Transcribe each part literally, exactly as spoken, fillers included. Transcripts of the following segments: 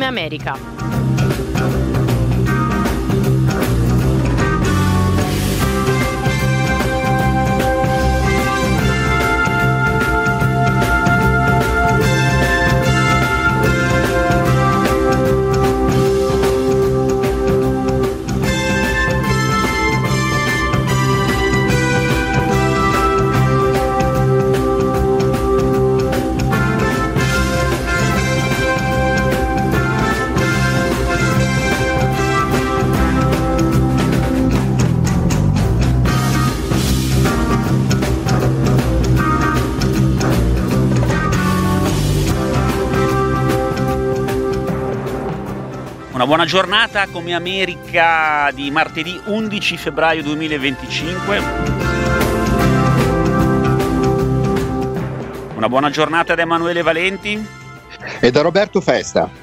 America. Una buona giornata come America di martedì undici febbraio duemilaventicinque. Una buona giornata da Emanuele Valenti e da Roberto Festa.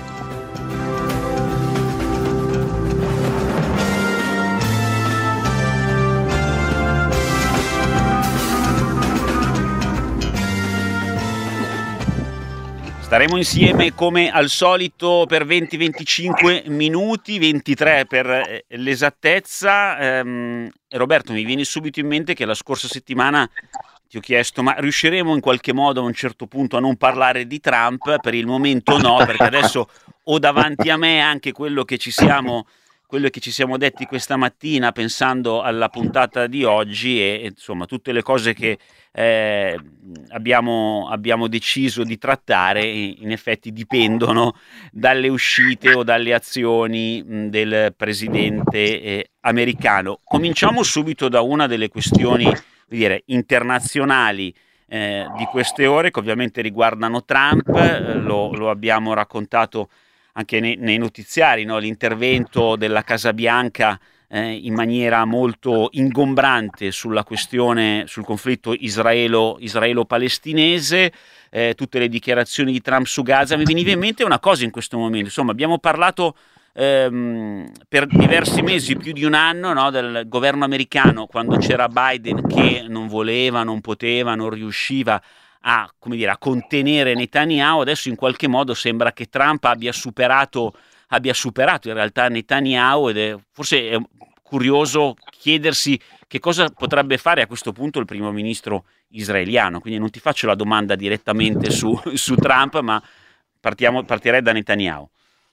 Staremo insieme come al solito per venti venticinque minuti, ventitré per l'esattezza. Ehm, Roberto, mi viene subito in mente che la scorsa settimana ti ho chiesto ma riusciremo in qualche modo a un certo punto a non parlare di Trump? Per il momento no, perché adesso ho davanti a me anche quello che ci siamo, quello che ci siamo detti questa mattina pensando alla puntata di oggi e, e insomma tutte le cose che eh, abbiamo, abbiamo deciso di trattare in effetti dipendono dalle uscite o dalle azioni mh, del presidente eh, americano. Cominciamo subito da una delle questioni, voglio dire, internazionali eh, di queste ore che ovviamente riguardano Trump. eh, lo, lo abbiamo raccontato anche nei, nei notiziari, no? L'intervento della Casa Bianca eh, in maniera molto ingombrante sulla questione, sul conflitto israelo, israelo-palestinese, eh, tutte le dichiarazioni di Trump su Gaza. Mi veniva in mente una cosa in questo momento, insomma abbiamo parlato ehm, per diversi mesi, più di un anno, no, del governo americano, quando c'era Biden che non voleva, non poteva, non riusciva a, come dire, a contenere Netanyahu. Adesso in qualche modo sembra che Trump abbia superato, abbia superato in realtà Netanyahu ed è, forse è curioso chiedersi che cosa potrebbe fare a questo punto il primo ministro israeliano. Quindi non ti faccio la domanda direttamente su, su Trump, ma partiamo, partirei da Netanyahu.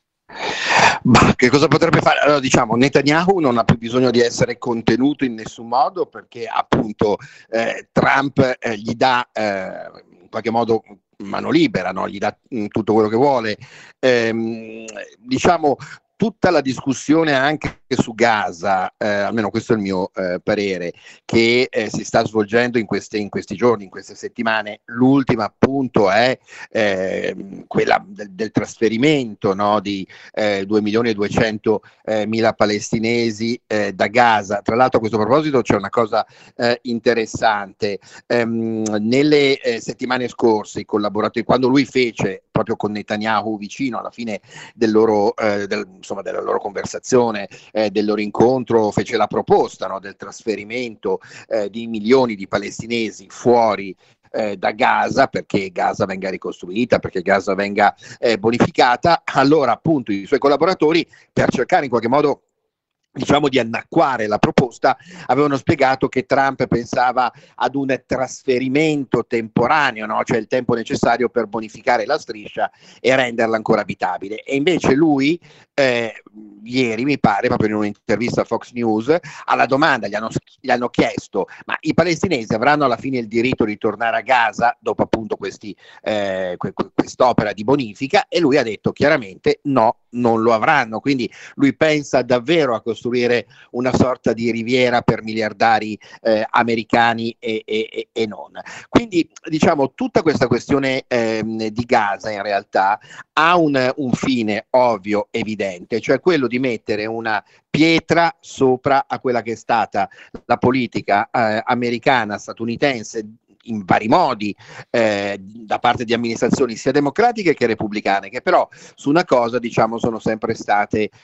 Ma che cosa potrebbe fare? Allora, diciamo, Netanyahu non ha più bisogno di essere contenuto in nessun modo perché appunto eh, Trump eh, gli dà eh, in qualche modo mano libera, no? Gli dà mh, tutto quello che vuole. Ehm, diciamo, tutta la discussione anche su Gaza, eh, almeno questo è il mio eh, parere, che eh, si sta svolgendo in, queste, in questi giorni, in queste settimane. L'ultima appunto è eh, quella del, del trasferimento, no, di eh, due milioni e duecentomila palestinesi eh, da Gaza. Tra l'altro a questo proposito c'è una cosa eh, interessante. Ehm, nelle eh, settimane scorse i collaboratori, quando lui fece proprio con Netanyahu vicino alla fine del loro, eh, del, insomma, della loro conversazione, eh, del loro incontro, fece la proposta, no, del trasferimento eh, di milioni di palestinesi fuori eh, da Gaza, perché Gaza venga ricostruita, perché Gaza venga eh, bonificata. Allora appunto i suoi collaboratori, per cercare in qualche modo, diciamo, di annacquare la proposta, avevano spiegato che Trump pensava ad un trasferimento temporaneo, no? Cioè il tempo necessario per bonificare la striscia e renderla ancora abitabile. E invece lui eh, ieri, mi pare, proprio in un'intervista a Fox News, alla domanda gli hanno, gli hanno chiesto: ma i palestinesi avranno alla fine il diritto di tornare a Gaza dopo appunto questi, eh, que- quest'opera di bonifica? E lui ha detto chiaramente no, non lo avranno. Quindi lui pensa davvero a costruire una sorta di riviera per miliardari eh, americani e, e, e non. Quindi diciamo tutta questa questione ehm, di Gaza in realtà ha un, un fine ovvio, evidente, cioè quello di mettere una pietra sopra a quella che è stata la politica eh, americana, statunitense, in vari modi, eh, da parte di amministrazioni sia democratiche che repubblicane, che però su una cosa, diciamo, sono sempre state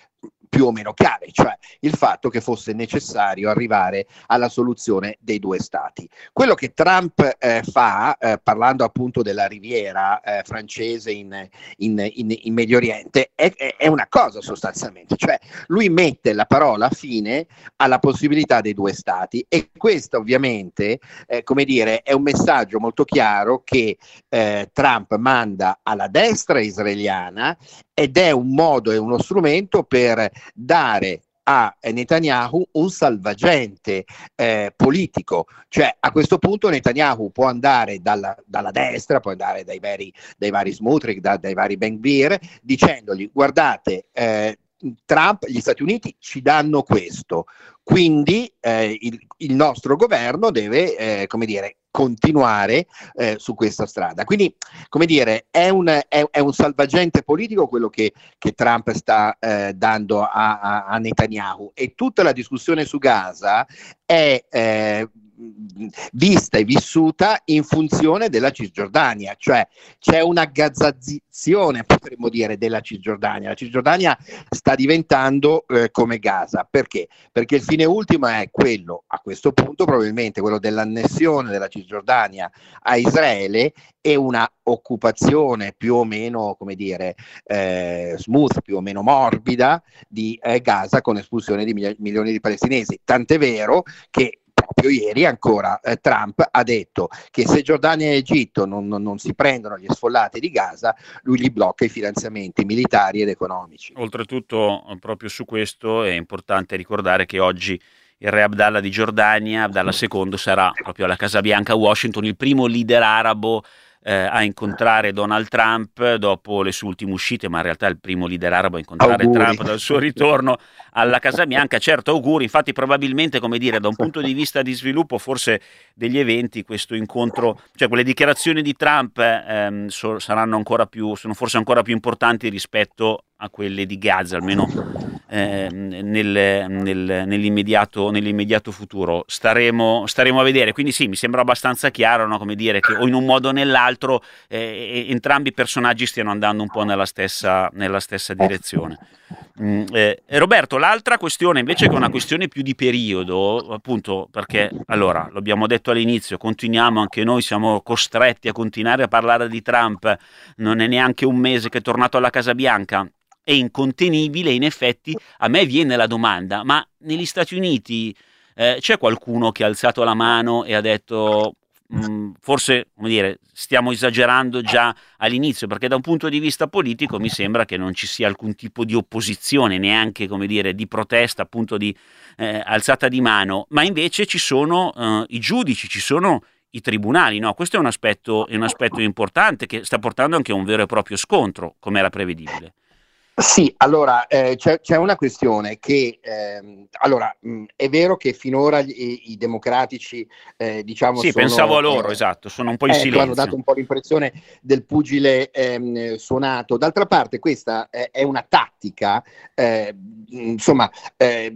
più o meno chiare, cioè il fatto che fosse necessario arrivare alla soluzione dei due stati. Quello che Trump eh, fa, eh, parlando appunto della riviera eh, francese in, in, in, in Medio Oriente, è, è una cosa sostanzialmente, cioè lui mette la parola fine alla possibilità dei due stati, e questo ovviamente, eh, come dire, è un messaggio molto chiaro che eh, Trump manda alla destra israeliana, ed è un modo e uno strumento per dare a Netanyahu un salvagente eh, politico, cioè a questo punto Netanyahu può andare dalla, dalla destra, può andare dai vari, dai vari Smotrich, da, dai vari Ben Gvir, dicendogli: guardate, eh, Trump, gli Stati Uniti ci danno questo, quindi eh, il, il nostro governo deve, eh, come dire, continuare eh, su questa strada. Quindi, come dire, è un, è, è un salvagente politico quello che, che Trump sta eh, dando a, a, a Netanyahu, e tutta la discussione su Gaza è eh, vista e vissuta in funzione della Cisgiordania, cioè c'è una gazzazzione, potremmo dire, della Cisgiordania. La Cisgiordania sta diventando eh, come Gaza. Perché? Perché il fine ultimo è quello, a questo punto probabilmente quello dell'annessione della Cisgiordania a Israele, e una occupazione più o meno, come dire, eh, smooth, più o meno morbida di eh, Gaza, con espulsione di mili- milioni di palestinesi. Tant'è vero che proprio ieri ancora eh, Trump ha detto che se Giordania e Egitto non, non, non si prendono gli sfollati di Gaza, lui gli blocca i finanziamenti militari ed economici. Oltretutto, proprio su questo è importante ricordare che oggi il re Abdallah di Giordania, Abdallah secondo, sarà proprio alla Casa Bianca a Washington, il primo leader arabo eh, a incontrare Donald Trump dopo le sue ultime uscite, ma in realtà è il primo leader arabo a incontrare Auguri. Trump dal suo ritorno alla Casa Bianca. Certo, auguri. Infatti probabilmente, come dire, da un punto di vista di sviluppo forse degli eventi, questo incontro, cioè quelle dichiarazioni di Trump ehm, so, saranno ancora più, sono forse ancora più importanti rispetto a quelle di Gaza, almeno eh, nel, nel, nell'immediato, nell'immediato futuro. Staremo, staremo a vedere. Quindi sì, mi sembra abbastanza chiaro, no? Come dire, che o in un modo o nell'altro eh, entrambi i personaggi stiano andando un po' nella stessa, nella stessa direzione. Mm, eh, Roberto, l'altra questione invece, che è una questione più di periodo, appunto perché, allora, l'abbiamo detto all'inizio, continuiamo anche noi, siamo costretti a continuare a parlare di Trump, non è neanche un mese che è tornato alla Casa Bianca, è incontenibile. In effetti a me viene la domanda: ma negli Stati Uniti eh, c'è qualcuno che ha alzato la mano e ha detto mh, forse, come dire, stiamo esagerando già all'inizio? Perché da un punto di vista politico mi sembra che non ci sia alcun tipo di opposizione, neanche, come dire, di protesta, appunto di eh, alzata di mano, ma invece ci sono eh, i giudici, ci sono i tribunali, no? Questo è un aspetto, è un aspetto importante che sta portando anche a un vero e proprio scontro, come era prevedibile. Sì, allora eh, c'è, c'è una questione che, ehm, allora, mh, è vero che finora gli, i democratici, eh, diciamo, sì, sono, pensavo a loro, eh, esatto, sono un po' in ecco, silenzio. hanno dato un po' l'impressione del pugile ehm, suonato. D'altra parte questa è, è una tattica, eh, insomma, eh,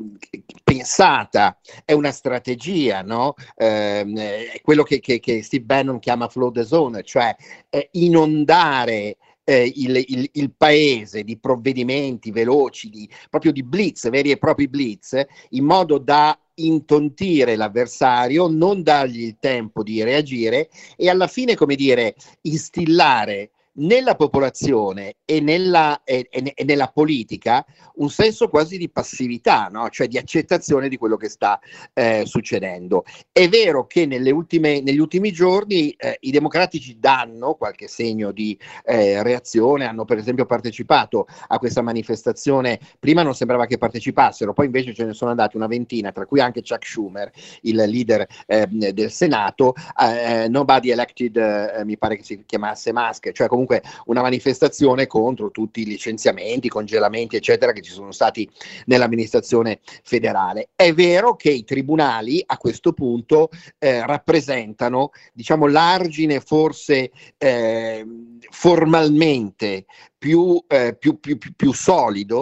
pensata, è una strategia, no? Eh, è quello che, che, che Steve Bannon chiama flood the zone, cioè eh, inondare Eh, il, il, il paese di provvedimenti veloci, di, proprio di blitz, veri e propri blitz, in modo da intontire l'avversario, non dargli il tempo di reagire, e alla fine, come dire, instillare nella popolazione e nella, e, e, e nella politica un senso quasi di passività, no? Cioè di accettazione di quello che sta eh, succedendo. È vero che nelle ultime, negli ultimi giorni eh, i democratici danno qualche segno di eh, reazione, hanno per esempio partecipato a questa manifestazione. Prima non sembrava che partecipassero, poi invece ce ne sono andati una ventina, tra cui anche Chuck Schumer, il leader eh, del Senato, eh, Nobody Elected, eh, mi pare che si chiamasse Musk, cioè comunque una manifestazione contro tutti i licenziamenti, congelamenti, eccetera, che ci sono stati nell'amministrazione federale. È vero che i tribunali a questo punto eh, rappresentano, diciamo, l'argine forse eh, formalmente più, eh, più, più, più, più solido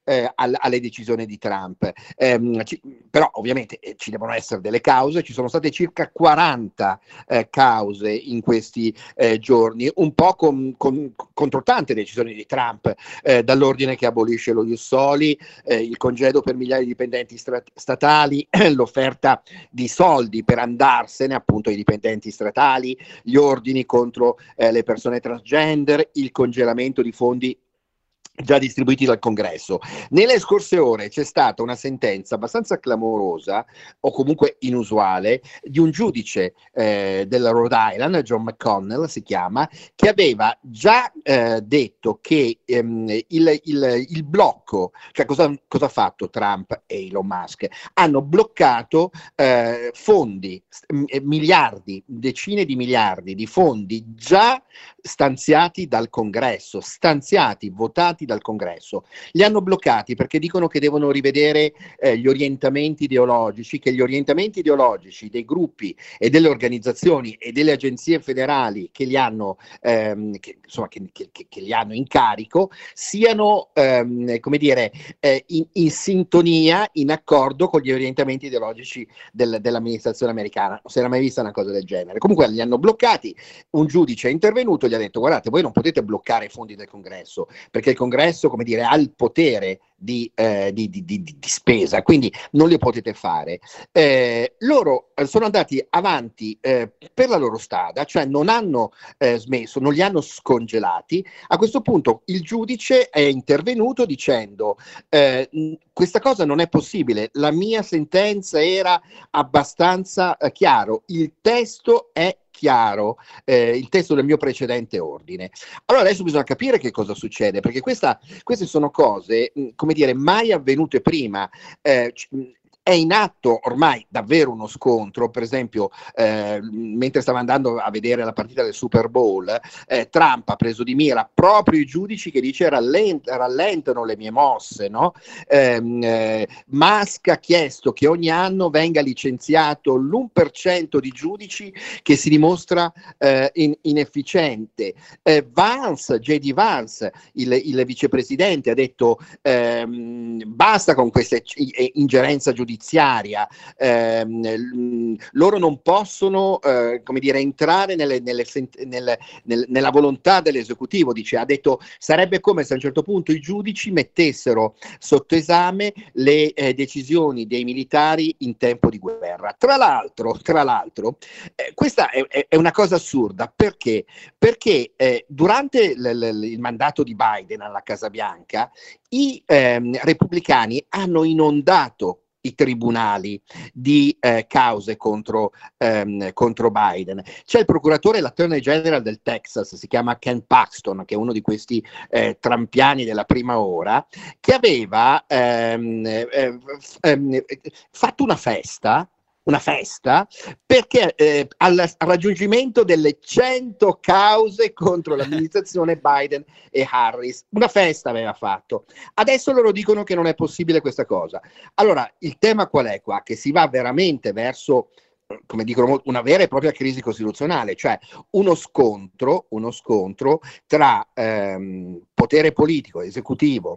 eh, al, alle decisioni di Trump. Ehm, ci, però ovviamente eh, ci devono essere delle cause, ci sono state circa quaranta eh, cause in questi eh, giorni, un po' con, con, contro tante decisioni di Trump, eh, dall'ordine che abolisce lo Ius Soli, eh, il congedo per migliaia di dipendenti stra- statali, l'offerta di soldi per andarsene appunto ai dipendenti statali, gli ordini contro eh, le persone transgender, il congelamento di fondi già distribuiti dal Congresso. Nelle scorse ore c'è stata una sentenza abbastanza clamorosa, o comunque inusuale, di un giudice eh, della Rhode Island, John McConnell si chiama, che aveva già eh, detto che ehm, il, il, il blocco, cioè cosa, cosa ha fatto Trump e Elon Musk? Hanno bloccato eh, fondi, miliardi, decine di miliardi di fondi già stanziati dal Congresso, stanziati, votati dal Congresso. Li hanno bloccati perché dicono che devono rivedere eh, gli orientamenti ideologici, che gli orientamenti ideologici dei gruppi e delle organizzazioni e delle agenzie federali che li hanno, ehm, che, insomma, che, che, che li hanno in carico siano, ehm, come dire, eh, in, in sintonia, in accordo con gli orientamenti ideologici del, dell'amministrazione americana. Non si era mai vista una cosa del genere. Comunque li hanno bloccati, un giudice è intervenuto e gli ha detto: guardate, voi non potete bloccare i fondi del Congresso, perché il Congresso, come dire, ha il potere di, eh, di, di, di, di spesa, quindi non li potete fare. Eh, loro sono andati avanti eh, per la loro strada, cioè non hanno eh, smesso, non li hanno scongelati. A questo punto il giudice è intervenuto dicendo eh, questa cosa non è possibile, la mia sentenza era abbastanza eh, chiaro, il testo è chiaro, eh, il testo del mio precedente ordine. Allora adesso bisogna capire che cosa succede, perché questa, queste sono cose, mh, come dire, mai avvenute prima. Eh, c- È in atto ormai davvero uno scontro. Per esempio, eh, mentre stavo andando a vedere la partita del Super Bowl, eh, Trump ha preso di mira proprio i giudici che dice rallent- rallentano le mie mosse, no? Ehm, eh, Musk ha chiesto che ogni anno venga licenziato l'uno per cento di giudici che si dimostra eh, in- inefficiente. Eh, Vance, J D Vance, il, il vicepresidente, ha detto ehm, basta con questa ingerenza giudiziaria. Giudiziaria, ehm, loro non possono eh, come dire, entrare nelle, nelle, nelle, nelle, nella volontà dell'esecutivo. Dice, ha detto, sarebbe come se a un certo punto i giudici mettessero sotto esame le eh, decisioni dei militari in tempo di guerra. Tra l'altro, tra l'altro eh, questa è, è una cosa assurda, perché? Perché eh, durante l- l- il mandato di Biden alla Casa Bianca i ehm, repubblicani hanno inondato i tribunali di eh, cause contro, ehm, contro Biden. C'è il procuratore, l'attorney general del Texas, si chiama Ken Paxton, che è uno di questi eh, trampiani della prima ora, che aveva ehm, eh, ehm, fatto una festa una festa perché eh, al, al raggiungimento delle cento cause contro l'amministrazione Biden e Harris. Una festa aveva fatto. Adesso loro dicono che non è possibile questa cosa. Allora, il tema qual è qua? Che si va veramente verso, come dicono, una vera e propria crisi costituzionale, cioè uno scontro, uno scontro tra ehm, potere politico, esecutivo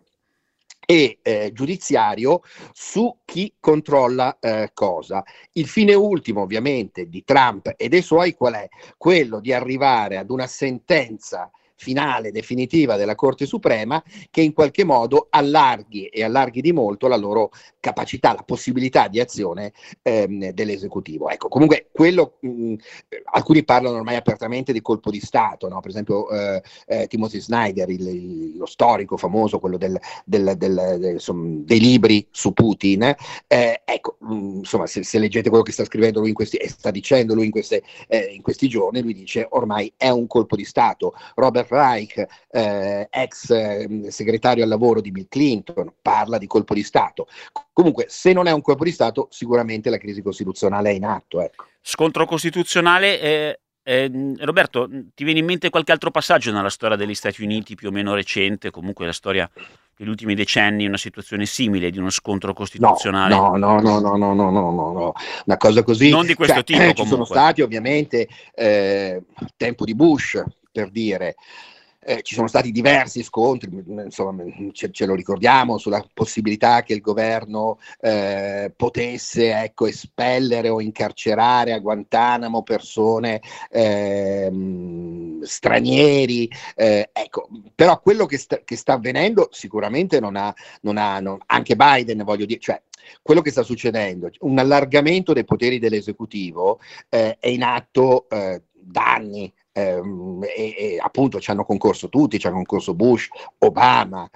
e eh, giudiziario su chi controlla eh, cosa. Il fine ultimo ovviamente di Trump e dei suoi qual è? Quello di arrivare ad una sentenza finale, definitiva della Corte Suprema che in qualche modo allarghi e allarghi di molto la loro capacità, la possibilità di azione ehm, dell'esecutivo. Ecco, comunque quello, mh, alcuni parlano ormai apertamente di colpo di Stato, no? Per esempio eh, eh, Timothy Snyder, il, il, lo storico famoso, quello del, del, del, del, insomma, dei libri su Putin, eh, ecco, mh, insomma, se, se leggete quello che sta scrivendo lui in questi, e sta dicendo lui in, queste, eh, in questi giorni, lui dice ormai è un colpo di Stato. Robert Reich, eh, ex eh, segretario al lavoro di Bill Clinton, parla di colpo di Stato. Comunque, se non è un colpo di Stato, sicuramente la crisi costituzionale è in atto. Ecco. Scontro costituzionale. Eh, eh, Roberto, ti viene in mente qualche altro passaggio nella storia degli Stati Uniti più o meno recente, comunque la storia degli ultimi decenni, una situazione simile di uno scontro costituzionale? No, no, no, no, no, no, no, no, no. Una cosa così. Non di questo cioè, tipo, eh, ci sono stati ovviamente eh, tempo di Bush, per dire. eh, ci sono stati diversi scontri, insomma, ce, ce lo ricordiamo, sulla possibilità che il governo eh, potesse, ecco, espellere o incarcerare a Guantanamo persone eh, stranieri, eh, ecco, però quello che sta, che sta avvenendo sicuramente non ha, non ha non, anche Biden, voglio dire, cioè quello che sta succedendo, un allargamento dei poteri dell'esecutivo eh, è in atto eh, da anni. Ehm, e, e appunto ci hanno concorso tutti, ci hanno concorso Bush, Obama,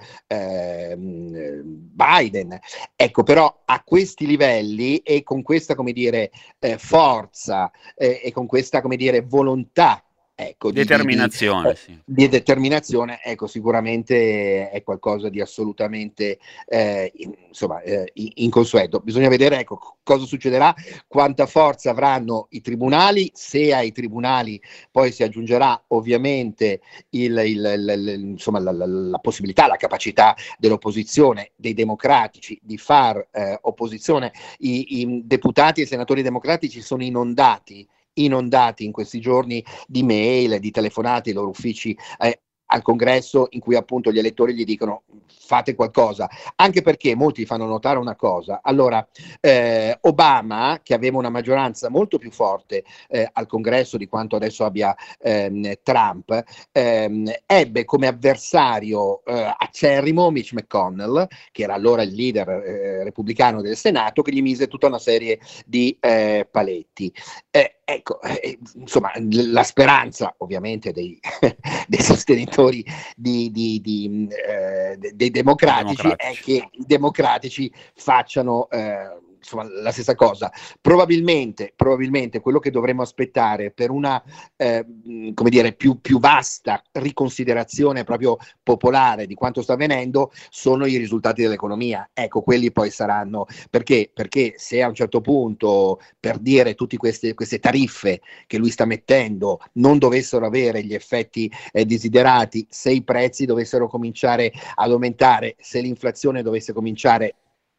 ehm, Biden, ecco, però a questi livelli e con questa, come dire, eh, forza eh, e con questa, come dire, volontà, ecco, determinazione, di, di, sì. di determinazione, ecco, sicuramente è qualcosa di assolutamente eh, insomma eh, inconsueto. Bisogna vedere, ecco, cosa succederà, quanta forza avranno i tribunali, se ai tribunali poi si aggiungerà ovviamente il, il, il, il, insomma, la, la, la possibilità, la capacità dell'opposizione, dei democratici di far eh, opposizione. I, i deputati e i senatori democratici sono inondati inondati in questi giorni di mail, di telefonate ai loro uffici eh, al congresso, in cui appunto gli elettori gli dicono fate qualcosa, anche perché molti fanno notare una cosa. Allora eh, Obama, che aveva una maggioranza molto più forte eh, al congresso di quanto adesso abbia ehm, Trump, ehm, ebbe come avversario eh, acerrimo Mitch McConnell, che era allora il leader eh, repubblicano del Senato, che gli mise tutta una serie di eh, paletti. Eh, Ecco, eh, insomma, la speranza ovviamente dei, dei sostenitori di, di, di, eh, dei democratici, democratici è che i democratici facciano eh, insomma, la stessa cosa. Probabilmente, probabilmente quello che dovremmo aspettare per una eh, come dire, più, più vasta riconsiderazione proprio popolare di quanto sta avvenendo sono i risultati dell'economia. Ecco, quelli poi saranno, perché? Perché se a un certo punto, per dire, tutte queste, queste tariffe che lui sta mettendo non dovessero avere gli effetti eh, desiderati, se i prezzi dovessero cominciare ad aumentare, se l'inflazione dovesse cominciare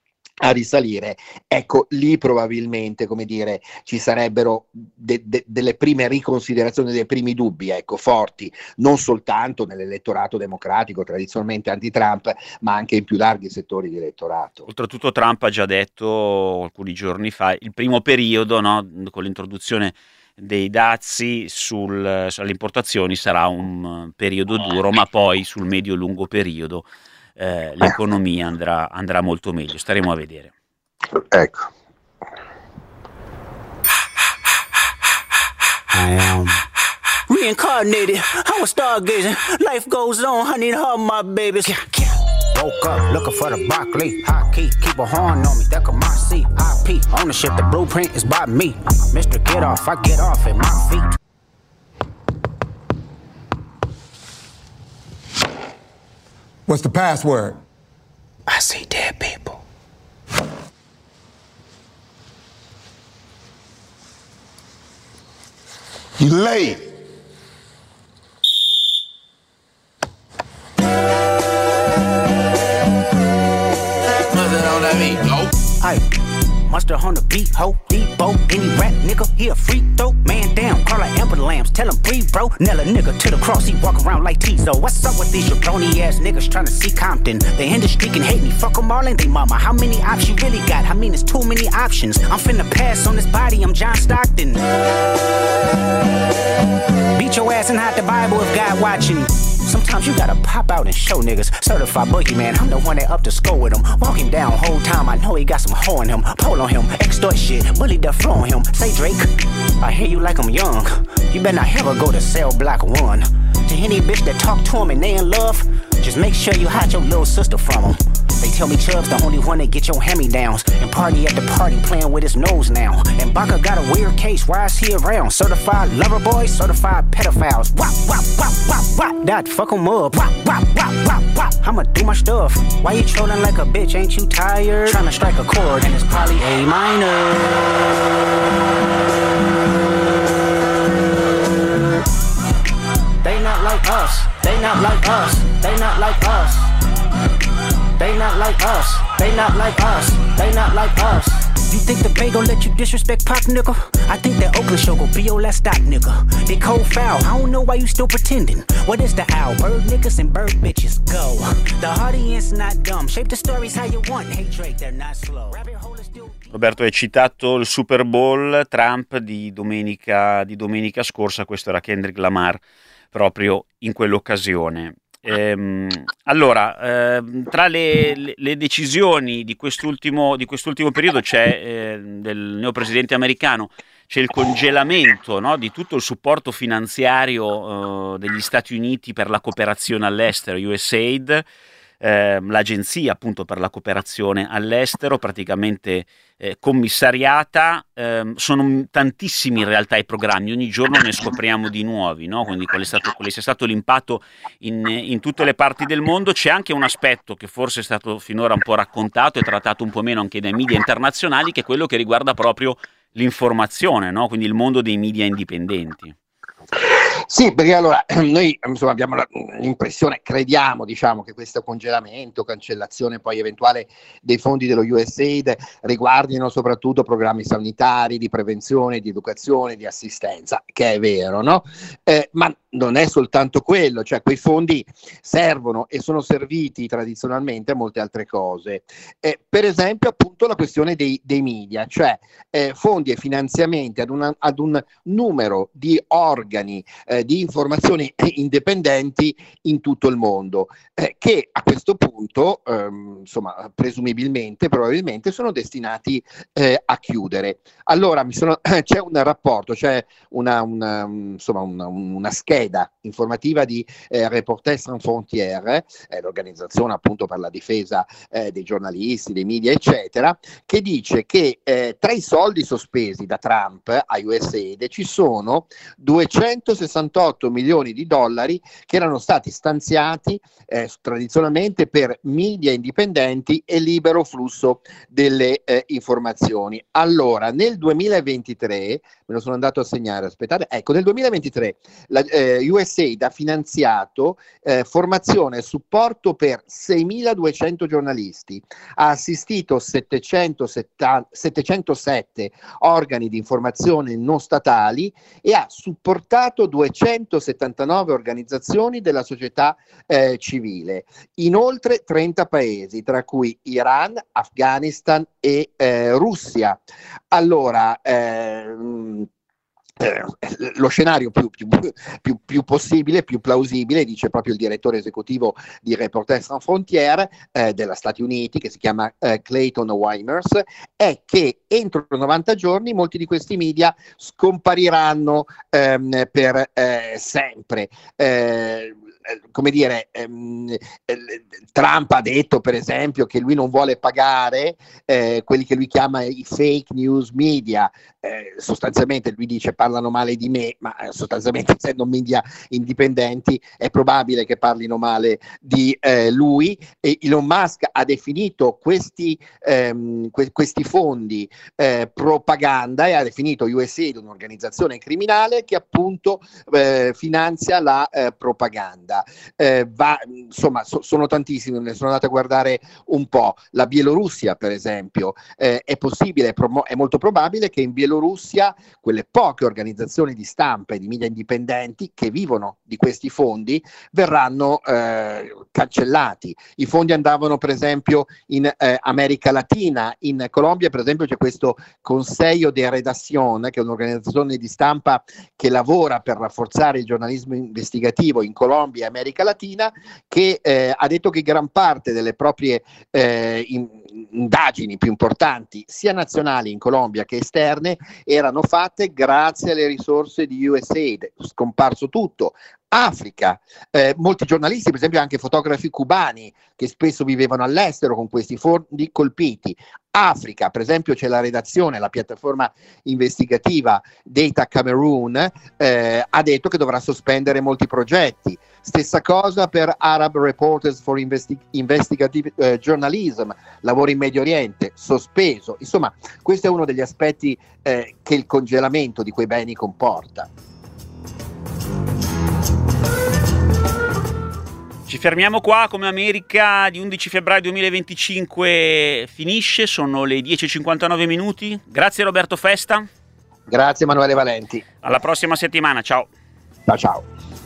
a risalire, ecco, lì probabilmente, come dire, ci sarebbero de- de- delle prime riconsiderazioni, dei primi dubbi, ecco, forti, non soltanto nell'elettorato democratico tradizionalmente anti-Trump, ma anche in più larghi settori di elettorato. Oltretutto Trump ha già detto alcuni giorni fa, il primo periodo, no, con l'introduzione dei dazi sul, sulle importazioni sarà un periodo duro, ma poi sul medio-lungo periodo Eh, l'economia andrà, andrà molto meglio, staremo a vedere. Ecco. I am reincarnated. I was stargazing. Life goes on. I need all my babies. Woke up looking for the broccoli. High key, keep a horn on me. That could my seat. I P ownership. The blueprint is by me. Mister Get Off. I get off at my feet. What's the password? I see dead people. You late. Mustard on that beat, ho. Aye. Mustard on the beat, ho. Debo, any rap nigga, he a freak throw. Man down, call like amber lamps, tell him breathe, bro. Nail a nigga to the cross, he walk around like Tizo. What's up with these jabroni ass niggas trying to see Compton? The industry can hate me, fuck them all and they mama. How many options you really got? I mean, it's too many options. I'm finna pass on this body, I'm John Stockton. Beat your ass and hide the Bible if God watching. Sometimes you gotta pop out and show niggas. Certified boogeyman, I'm the one that up to score with him. Walk him down whole time, I know he got some hoe in him. Pull on him, extort shit, bully the flow on him. Say Drake, I hear you like I'm young. You better not ever go to cell block one. To any bitch that talk to him and they in love, just make sure you hide your little sister from him. They tell me Chubb's the only one that get your hand-me-downs. And party at the party playing with his nose now. And Baka got a weird case, why is he around? Certified lover boys, certified pedophiles. Wop, wop, wop, wop, wop. That fuck him up. Wop, wop, wop, wop, wop. I'ma do my stuff. Why you trolling like a bitch, ain't you tired? Tryna strike a chord and it's probably A minor. They not like us, they not like us, they not like us. They not like us, they not like us, they not like us. You think the Bay gon' let you disrespect Pop, nigga? I think that Oakland show gon' be your last stop, nigga. They cold foul, I don't know why you still pretending. What is the owl? Bird niggas and bird bitches, go. The audience not dumb, shape the stories how you want. Hey Drake, they're not slow. Roberto, hai citato il Super Bowl Trump di domenica, di domenica scorsa, questo era Kendrick Lamar proprio in quell'occasione. Ehm, allora, ehm, tra le, le, le decisioni di quest'ultimo, di quest'ultimo periodo c'è eh, del neopresidente americano, c'è il congelamento, no, di tutto il supporto finanziario eh, degli Stati Uniti per la cooperazione all'estero, U S A I D, eh, l'agenzia appunto per la cooperazione all'estero, praticamente eh, commissariata. Eh, sono tantissimi in realtà i programmi, ogni giorno ne scopriamo di nuovi, no? Quindi qual è stato, qual è stato l'impatto in, in tutte le parti del mondo. C'è anche un aspetto che forse è stato finora un po' raccontato e trattato un po' meno anche dai media internazionali, che è quello che riguarda proprio l'informazione, no? Quindi il mondo dei media indipendenti. Sì, perché allora noi insomma abbiamo l'impressione, crediamo diciamo che questo congelamento, cancellazione poi eventuale dei fondi dello U S A I D riguardino soprattutto programmi sanitari, di prevenzione, di educazione, di assistenza, che è vero, no? Eh, ma non è soltanto quello, cioè quei fondi servono e sono serviti tradizionalmente a molte altre cose. Eh, per esempio appunto la questione dei, dei media, cioè eh, fondi e finanziamenti ad, una, ad un numero di organi eh, di informazioni indipendenti in tutto il mondo, eh, che a questo punto ehm, insomma presumibilmente, probabilmente sono destinati eh, a chiudere. Allora mi sono, c'è un rapporto, c'è una, una, insomma una, una scheda informativa di eh, Reporters Sans Frontières, eh, l'organizzazione appunto per la difesa eh, dei giornalisti, dei media eccetera, che dice che eh, tra i soldi sospesi da Trump a U S A I D ci sono duecentosessantotto milioni di dollari che erano stati stanziati eh, tradizionalmente per media indipendenti e libero flusso delle eh, informazioni. Allora nel duemilaventitré, me lo sono andato a segnare, aspettate, ecco nel duemilaventitré la eh, U S A I D ha finanziato eh, formazione e supporto per seimiladuecento giornalisti, ha assistito settecentosette organi di informazione non statali e ha supportato duecentosettantanove organizzazioni della società eh, civile in oltre trenta paesi, tra cui Iran, Afghanistan e eh, Russia. Allora, ehm, Eh, lo scenario più, più, più, più possibile, più plausibile, dice proprio il direttore esecutivo di Reporters Sans Frontières eh, degli Stati Uniti, che si chiama eh, Clayton Weimers, è che entro novanta giorni molti di questi media scompariranno ehm, per eh, sempre. Eh, come dire, ehm, Trump ha detto per esempio che lui non vuole pagare eh, quelli che lui chiama i fake news media, eh, sostanzialmente lui dice parlano male di me, ma eh, sostanzialmente essendo media indipendenti è probabile che parlino male di eh, lui. E Elon Musk ha definito questi, ehm, que- questi fondi eh, propaganda e ha definito U S A I D un'organizzazione criminale che appunto eh, finanzia la eh, propaganda. Eh, va, insomma so, sono tantissimi, ne sono andato a guardare un po'. La Bielorussia per esempio, eh, è possibile, promo- è molto probabile che in Bielorussia quelle poche organizzazioni di stampa e di media indipendenti che vivono di questi fondi verranno eh, cancellati. I fondi andavano per esempio in eh, America Latina, in Colombia per esempio c'è questo Consejo de Redacción, che è un'organizzazione di stampa che lavora per rafforzare il giornalismo investigativo in Colombia e America Latina, che eh, ha detto che gran parte delle proprie eh, in, indagini più importanti, sia nazionali in Colombia che esterne, erano fatte grazie alle risorse di U S A I D. Scomparso tutto. Africa, eh, molti giornalisti, per esempio anche fotografi cubani che spesso vivevano all'estero con questi fondi colpiti. Africa, per esempio c'è la redazione, la piattaforma investigativa Data Cameroon, eh, ha detto che dovrà sospendere molti progetti. Stessa cosa per Arab Reporters for Investi- Investigative eh, Journalism, lavoro in Medio Oriente, sospeso. Insomma, questo è uno degli aspetti eh, che il congelamento di quei beni comporta. Ci fermiamo qua, come America di undici febbraio duemilaventicinque finisce, sono le dieci e cinquantanove minuti. Grazie Roberto Festa. Grazie Emanuele Valenti. Alla prossima settimana, ciao. Ciao ciao.